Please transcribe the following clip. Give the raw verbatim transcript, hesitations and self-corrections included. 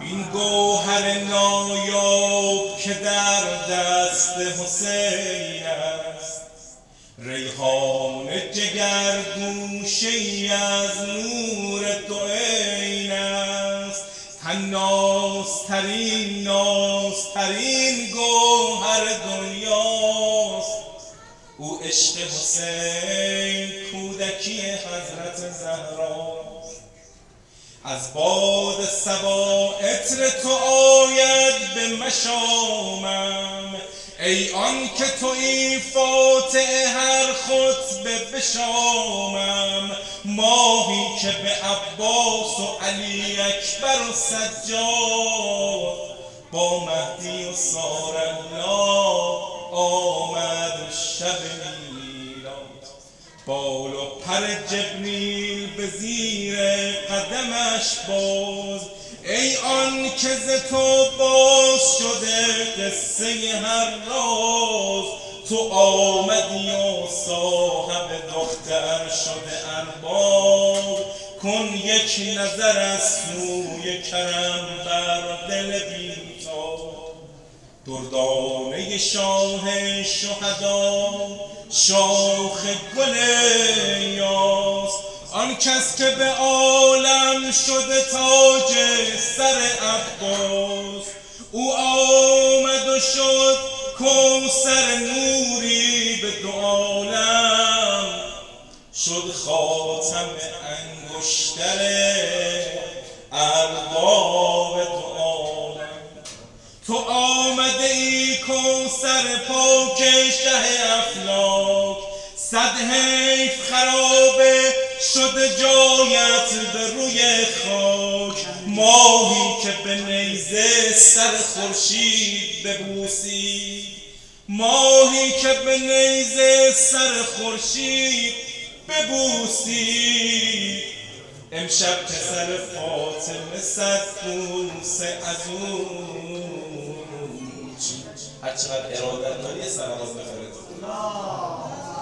این گوهر نایاب که در دست حسین است، ریحان جگر گوشه‌ای از نور دو عین است. نازترین نازترین گوهر دنیاست او عشق حسین، کودکی حضرت زهراست. از باد صبا عطر تو آید به مشامم، ای آن که تویی فاتح هر خطبه به شامم. ماهی که به عباس و علی اکبر و سجاد، با مهدی و سارالله آمد شب میلاد. بال و پر جبریل به زیر قدمش باز، ای آن که ز تو باز شده قصه هر راز. تو آمدی و صاحب دختر شده ارباب، کن یک نظر از سوی کرم بر دل بی‌تاب. دردانه شاه شهدا شاخ گل یاس، آن کس که به عالم شده تاج سر عباس. او آمد و شد کوثر نوری به دو عالم، شد خاتم انگشتر ارباب دو عالم. تو آمده ای کوثر پاک شه افلاک، صد حیف خرابه شده جایت به روی خاک. ماهی که به نیزه سر خورشید ببوسید، ماهی که به نیزه سر خورشید ببوسید. امشب پسر فاطمه صد بوسه از اون. هر چقدر ارادت داری سلامات بفرست.